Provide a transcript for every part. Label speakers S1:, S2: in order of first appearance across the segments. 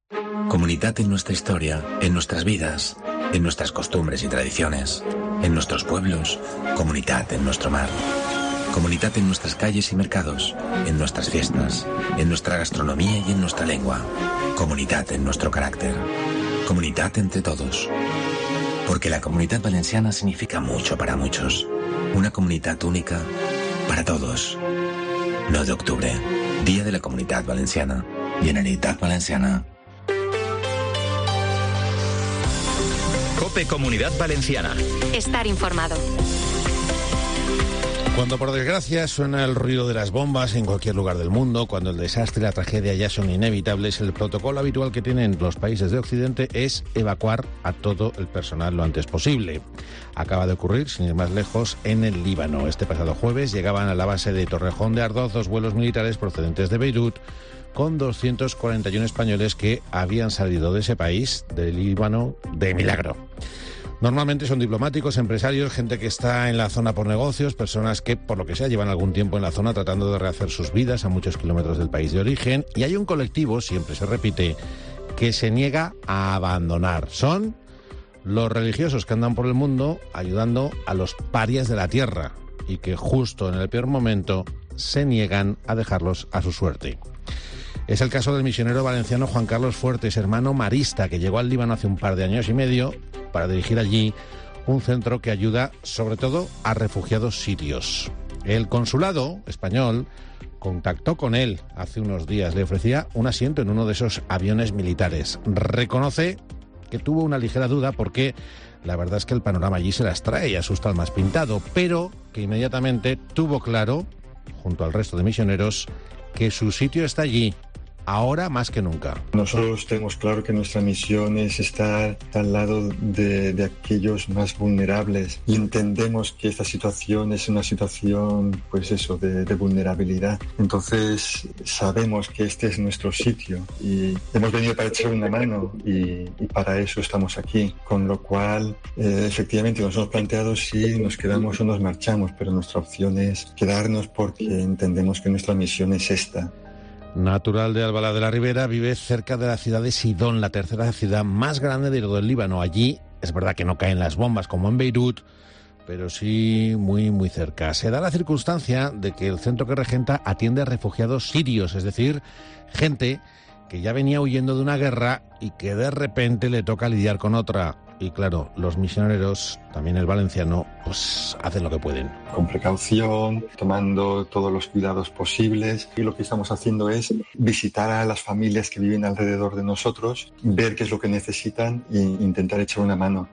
S1: Comunitat en nuestra historia, en nuestras vidas, en nuestras costumbres y tradiciones, en nuestros pueblos, comunitat en nuestro mar. Comunitat en nuestras calles y mercados, en nuestras fiestas, en nuestra gastronomía y en nuestra lengua. Comunitat en nuestro carácter. Comunitat entre todos. Porque la Comunitat Valenciana significa mucho para muchos. Una comunitat única para todos. 9 de octubre, Día de la Comunitat Valenciana. Generalitat Valenciana.
S2: COPE Comunidad Valenciana.
S3: Estar informado.
S4: Cuando por desgracia suena el ruido de las bombas en cualquier lugar del mundo, cuando el desastre y la tragedia ya son inevitables, el protocolo habitual que tienen los países de Occidente es evacuar a todo el personal lo antes posible. Acaba de ocurrir, sin ir más lejos, en el Líbano. Este pasado jueves llegaban a la base de Torrejón de Ardoz 2 vuelos militares procedentes de Beirut, con 241 españoles que habían salido de ese país, del Líbano, de milagro. Normalmente son diplomáticos, empresarios, gente que está en la zona por negocios, personas que, por lo que sea, llevan algún tiempo en la zona tratando de rehacer sus vidas a muchos kilómetros del país de origen. Y hay un colectivo, siempre se repite, que se niega a abandonar. Son los religiosos que andan por el mundo ayudando a los parias de la tierra y que justo en el peor momento se niegan a dejarlos a su suerte. Es el caso del misionero valenciano Juan Carlos Fuertes, hermano marista, que llegó al Líbano hace un par de años y medio para dirigir allí un centro que ayuda sobre todo a refugiados sirios. El consulado español contactó con él hace unos días, le ofrecía un asiento en uno de esos aviones militares. Reconoce que tuvo una ligera duda porque la verdad es que el panorama allí se las trae y asusta al más pintado, pero que inmediatamente tuvo claro, junto al resto de misioneros, que su sitio está allí, ahora más que nunca.
S5: Nosotros tenemos claro que nuestra misión es estar al lado de aquellos más vulnerables y entendemos que esta situación es una situación, pues eso, de vulnerabilidad. Entonces sabemos que este es nuestro sitio y hemos venido para echar una mano y para eso estamos aquí. Con lo cual, efectivamente, nos hemos planteado si nos quedamos o nos marchamos, pero nuestra opción es quedarnos porque entendemos que nuestra misión es esta.
S4: Natural de Albalá de la Ribera, vive cerca de la ciudad de Sidón, la tercera ciudad más grande de todo el Líbano. Allí es verdad que no caen las bombas como en Beirut, pero sí muy, muy cerca. Se da la circunstancia de que el centro que regenta atiende a refugiados sirios, es decir, gente que ya venía huyendo de una guerra y que de repente le toca lidiar con otra. Y claro, los misioneros, también el valenciano, pues hacen lo que pueden.
S5: Con precaución, tomando todos los cuidados posibles. Y lo que estamos haciendo es visitar a las familias que viven alrededor de nosotros, ver qué es lo que necesitan e intentar echar una mano.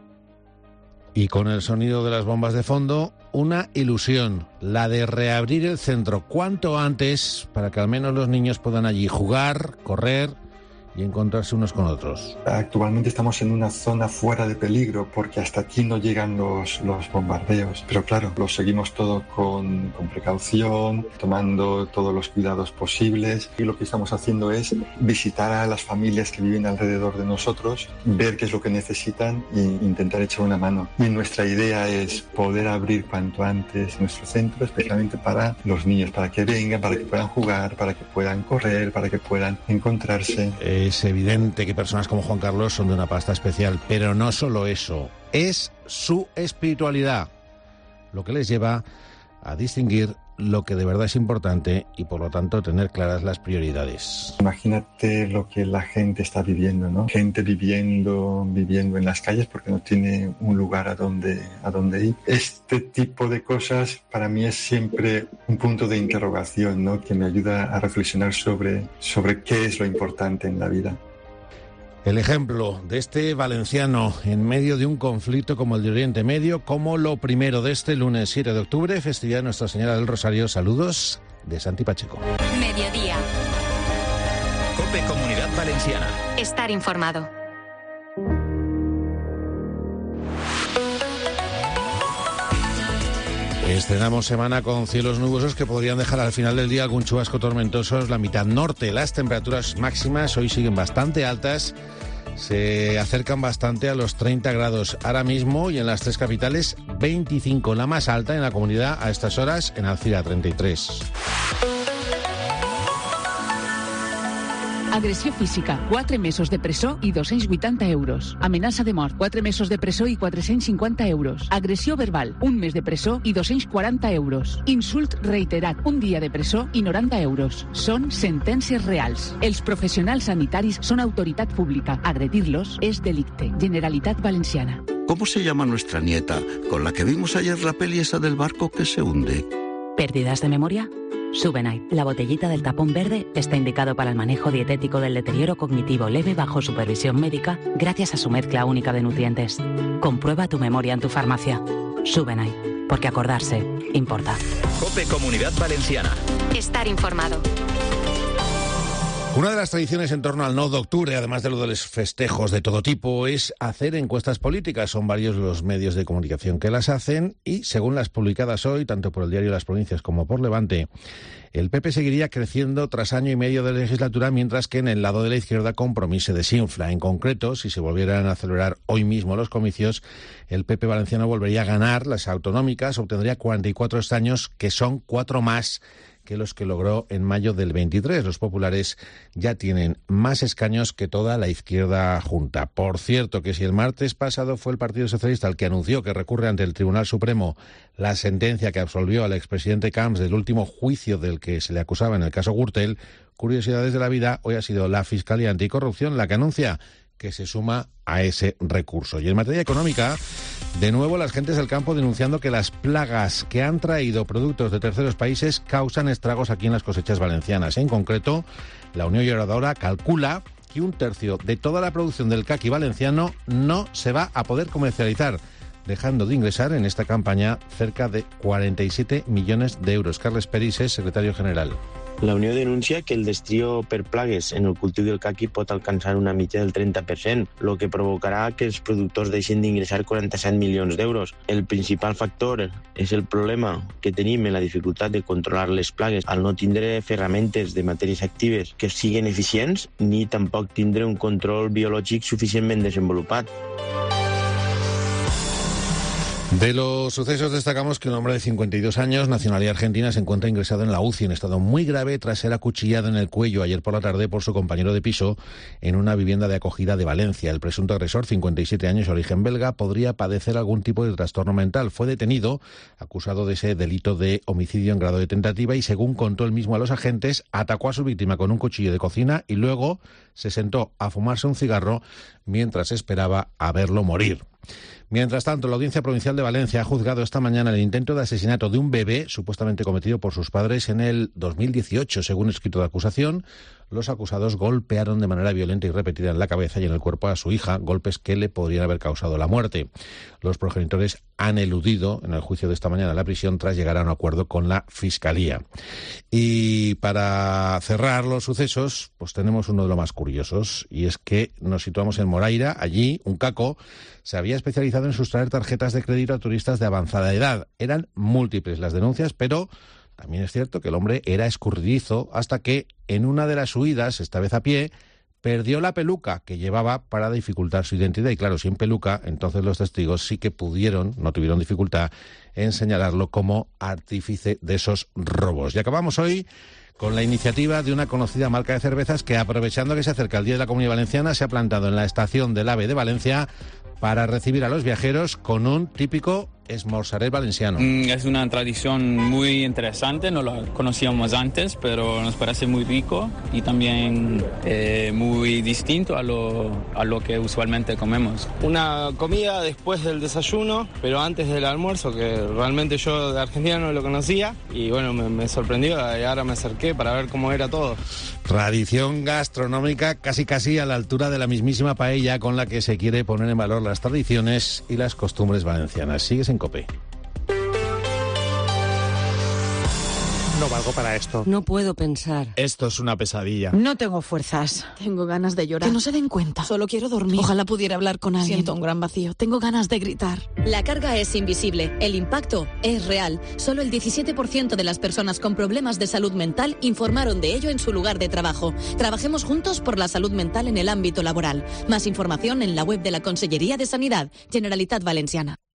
S4: Y con el sonido de las bombas de fondo, una ilusión, la de reabrir el centro cuanto antes para que al menos los niños puedan allí jugar, correr y encontrarse unos con otros.
S5: Actualmente estamos en una zona fuera de peligro porque hasta aquí no llegan los bombardeos. Pero claro, lo seguimos todo con precaución, tomando todos los cuidados posibles. Y lo que estamos haciendo es visitar a las familias que viven alrededor de nosotros, ver qué es lo que necesitan e intentar echar una mano. Y nuestra idea es poder abrir cuanto antes nuestro centro, especialmente para los niños, para que vengan, para que puedan jugar, para que puedan correr, para que puedan encontrarse.
S4: Es evidente que personas como Juan Carlos son de una pasta especial, pero no solo eso, es su espiritualidad lo que les lleva a distinguir lo que de verdad es importante y por lo tanto tener claras las prioridades.
S5: Imagínate lo que la gente está viviendo, ¿no? Gente viviendo en las calles porque no tiene un lugar a donde ir. Este tipo de cosas para mí es siempre un punto de interrogación, ¿no? Que me ayuda a reflexionar sobre qué es lo importante en la vida.
S4: El ejemplo de este valenciano en medio de un conflicto como el de Oriente Medio, como lo primero de este lunes 7 de octubre, festividad de Nuestra Señora del Rosario. Saludos de Santi Pacheco.
S3: Mediodía.
S2: COPE Comunidad Valenciana.
S3: Estar informado.
S4: Estrenamos semana con cielos nubosos que podrían dejar al final del día algún chubasco tormentoso en la mitad norte. Las temperaturas máximas hoy siguen bastante altas, se acercan bastante a los 30 grados ahora mismo y en las tres capitales 25, la más alta en la comunidad a estas horas en Alcira 33.
S6: Agressió física, 4 mesos de presó i 280 euros. Amenaça de mort, 4 mesos de presó i 450 euros. Agressió verbal, 1 mes de presó i 240 euros. Insult reiterat, 1 dia de presó i 90 euros. Són sentències reals. Els professionals sanitaris són autoritat pública. Agredir-los és delicte. Generalitat Valenciana.
S7: ¿Cómo se llama nuestra nieta, con la que vimos ayer la peli esa del barco que se hunde?
S8: ¿Pérdidas de memoria? Subenite, la botellita del tapón verde, está indicado para el manejo dietético del deterioro cognitivo leve bajo supervisión médica gracias a su mezcla única de nutrientes. Comprueba tu memoria en tu farmacia. Subenite, porque acordarse importa.
S2: COPE Comunidad Valenciana.
S3: Estar informado.
S4: Una de las tradiciones en torno al 9 de octubre, además de lo de los festejos de todo tipo, es hacer encuestas políticas. Son varios los medios de comunicación que las hacen y, según las publicadas hoy, tanto por el diario Las Provincias como por Levante, el PP seguiría creciendo tras año y medio de legislatura, mientras que en el lado de la izquierda Compromís se desinfla. En concreto, si se volvieran a celebrar hoy mismo los comicios, el PP valenciano volvería a ganar las autonómicas, obtendría 44 escaños, que son 4 más que los que logró en mayo del 23. Los populares ya tienen más escaños que toda la izquierda junta. Por cierto, que si el martes pasado fue el Partido Socialista el que anunció que recurre ante el Tribunal Supremo la sentencia que absolvió al expresidente Camps del último juicio del que se le acusaba en el caso Gürtel, curiosidades de la vida, hoy ha sido la Fiscalía Anticorrupción la que anuncia que se suma a ese recurso. Y en materia económica, de nuevo las gentes del campo denunciando que las plagas que han traído productos de terceros países causan estragos aquí en las cosechas valencianas. En concreto, la Unión Lloradora calcula que 1/3 de toda la producción del caqui valenciano no se va a poder comercializar, dejando de ingresar en esta campaña cerca de 47 millones de euros. Carles Peris, secretario general.
S9: La Unió denuncia que el destrio per plagues en el cultiu del caqui pot alcançar una mitja del 30%, lo que provocarà que els productors deixin d'ingressar 47 milions d'euros. El principal factor és el problema que tenim en la dificultat de controlar les plagues al no tindre ferramentes de matèries actives que siguin eficients ni tampoc tindre un control biològic suficientment desenvolupat.
S4: De los sucesos destacamos que un hombre de 52 años, nacionalidad argentina, se encuentra ingresado en la UCI en estado muy grave tras ser acuchillado en el cuello ayer por la tarde por su compañero de piso en una vivienda de acogida de Valencia. El presunto agresor, 57 años, origen belga, podría padecer algún tipo de trastorno mental. Fue detenido, acusado de ese delito de homicidio en grado de tentativa y, según contó él mismo a los agentes, atacó a su víctima con un cuchillo de cocina y luego se sentó a fumarse un cigarro mientras esperaba a verlo morir. Mientras tanto, la Audiencia Provincial de Valencia ha juzgado esta mañana el intento de asesinato de un bebé supuestamente cometido por sus padres en el 2018. Según escrito de acusación, los acusados golpearon de manera violenta y repetida en la cabeza y en el cuerpo a su hija, golpes que le podrían haber causado la muerte. Los progenitores han eludido en el juicio de esta mañana la prisión tras llegar a un acuerdo con la Fiscalía. Y para cerrar los sucesos, pues tenemos uno de los más curiosos, y es que nos situamos en Moraira. Allí, un caco se había especializado en sustraer tarjetas de crédito a turistas de avanzada edad. Eran múltiples las denuncias, pero también es cierto que el hombre era escurridizo hasta que, en una de las huidas, esta vez a pie, perdió la peluca que llevaba para dificultar su identidad. Y claro, sin peluca, entonces los testigos sí que no tuvieron dificultad en señalarlo como artífice de esos robos. Y acabamos hoy con la iniciativa de una conocida marca de cervezas que, aprovechando que se acerca el Día de la Comunidad Valenciana, se ha plantado en la estación del AVE de Valencia para recibir a los viajeros con un típico esmorzaret valenciano.
S10: Es una tradición muy interesante, no la conocíamos antes, pero nos parece muy rico y también muy distinto a lo que usualmente comemos.
S11: Una comida después del desayuno, pero antes del almuerzo, que realmente yo de Argentina no lo conocía y bueno, me sorprendió y ahora me acerqué para ver cómo era todo.
S4: Tradición gastronómica casi a la altura de la mismísima paella con la que se quiere poner en valor las tradiciones y las costumbres valencianas. Sigues en COPE.
S12: No valgo para esto.
S13: No puedo pensar.
S12: Esto es una pesadilla.
S14: No tengo fuerzas.
S15: Tengo ganas de llorar.
S14: Que no se den cuenta.
S15: Solo quiero dormir.
S14: Ojalá pudiera hablar con alguien.
S15: Siento un gran vacío. Tengo ganas de gritar.
S16: La carga es invisible. El impacto es real. Solo el 17% de las personas con problemas de salud mental informaron de ello en su lugar de trabajo. Trabajemos juntos por la salud mental en el ámbito laboral. Más información en la web de la Consellería de Sanidad, Generalitat Valenciana.